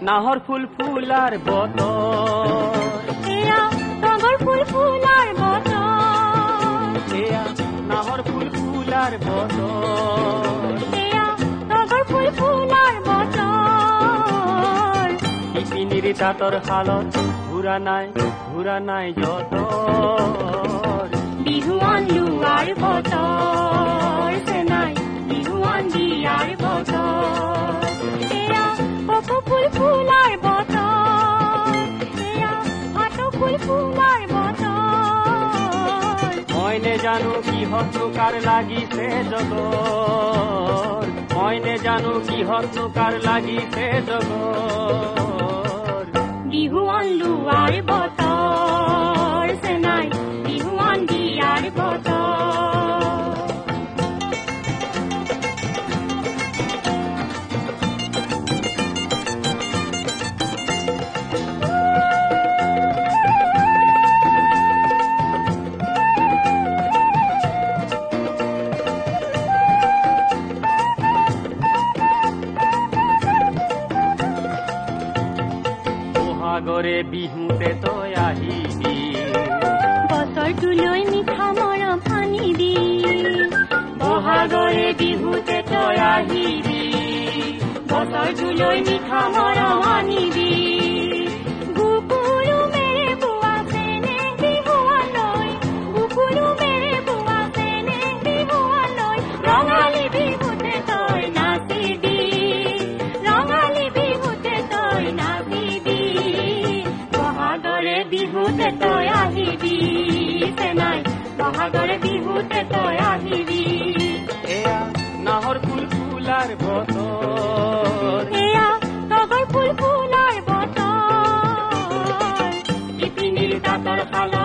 নাহৰ ফুল ফুলাৰ বতৰ এয়া তগৰ ফুল ফুলাৰ বতৰ এয়া নাহৰ ফুল ফুলাৰ বতৰ এয়া তগৰ ফুল ফুলাৰ বতৰ শিপিনীৰ তাঁতৰ শালত ঘূৰা নাই যতৰ বিহুৱান লোৱাৰ বতৰ চেনাই বিহুৱান দিয়াৰ বতৰ এয়া কপৌ ফুল ফুলাৰ বতৰ এয়া ভাটৌ ফুল ফুলাৰ বতৰ মই নেজানো কিহতনো কাৰ লাগিছে জগৰ মই নেজানো কিহতনো কাৰ লাগিছে জগৰ বিহুৱান লোৱাৰ বতৰ চেনাই বিহুৱান দিয়াৰ বতৰ বহাগৰে বিহুতে তই আহিবি বছৰটোলৈ মিঠা মৰম আনিবি বহাগৰে বিহুতে তই আহিবি বছৰটোলৈ মিঠা মৰম আনিবি বুকুৰু মেৰে বুৱা চেনে বিহুৱালৈ বুকুৰু মেৰে বুৱা চেনে বিহুৱালৈ ৰঙালী বিহুতে তই নাচিবি ৰঙালী বিহুতে তই নাচিবি বহাগৰে বিহুতে তই আহিবি চেনাই বহাগৰে বিহুতে তই আহিবি এয়া নাহৰ ফুল ফুলাৰ বতৰ এয়া তগৰ ফুল ফুলাৰ বতৰ শিপিনীৰ তাঁতৰ শালত